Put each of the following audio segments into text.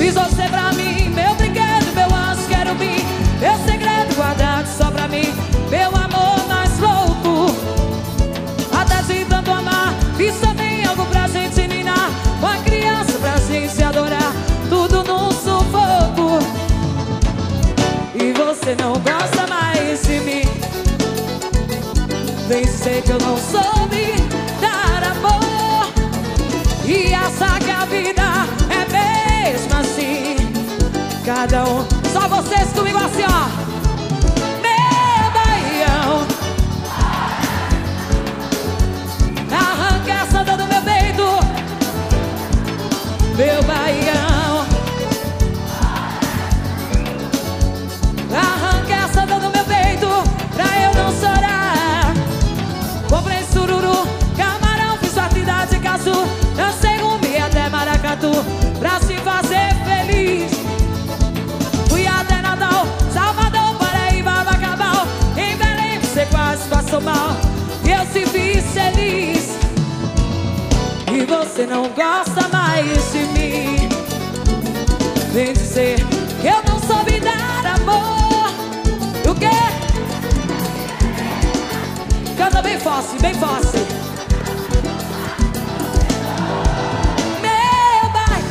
Fiz você pra mim, meu brinquedo, meu anjo, quero vir. Meu segredo guardado só pra mim, meu amor mais louco. Até de tanto amar, fiz também algo pra gente ninar. Uma criança pra gente adorar, tudo num sufoco. E você não gosta mais de mim. Vem dizer que eu não soube dar amor. E acha que a vida é mesmo assim. Cada um, só vocês comigo assim, ó. Meu baião, arranca essa dor do meu peito. Meu baião, arranca essa dor do meu peito, pra eu não chorar. Comprei sururu, camarão, fiz partida de casu. Dancei rumo até maracatu, pra se fazer feliz. Fui até Natal, Salvador, Paraíba, Bacabal. Em Belém você quase passou mal, e eu se fiz feliz. E você não gosta mais de mim. Vem dizer que eu não soube dar amor. O quê? Canta bem fácil, bem fácil. Meu pai,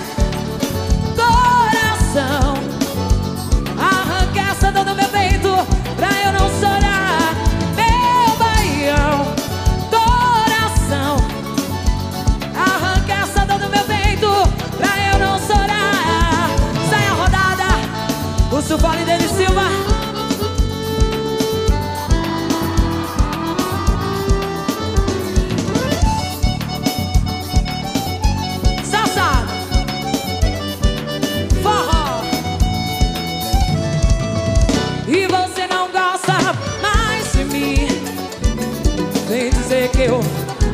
coração, arranca essa dor do meu peito, pra eu não chorar. Meu baião, coração, arranca essa dor do meu peito, pra eu não chorar. Sai a rodada, o Sufale dele Silva. E você não gosta mais de mim. Vem dizer que eu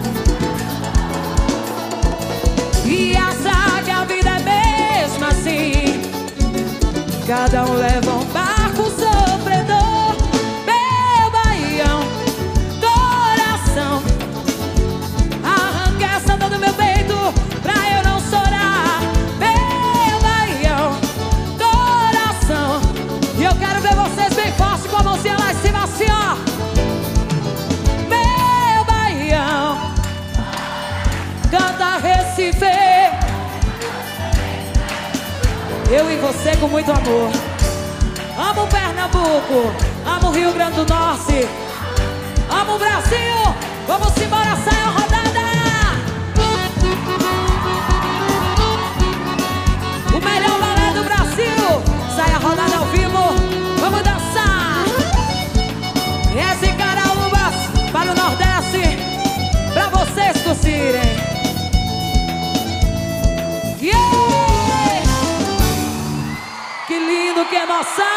e acha que a vida é mesmo assim. Cada um leva um barco sofredor. Meu baião, coração, arranca essa dor do meu peito, pra eu não chorar. Meu baião, coração. E eu quero ver vocês bem forte com a mãozinha lá em cima assim, ó. Meu baião, canta Recife. Eu e você com muito amor. Amo Pernambuco, amo Rio Grande do Norte, amo o Brasil. Vamos embora, sai a rodada. O melhor balé do Brasil. Sai a rodada ao vivo. Vamos dançar. Esse Caraúbas para o Nordeste, pra vocês curtirem. Yeah! Que lindo, que emoção.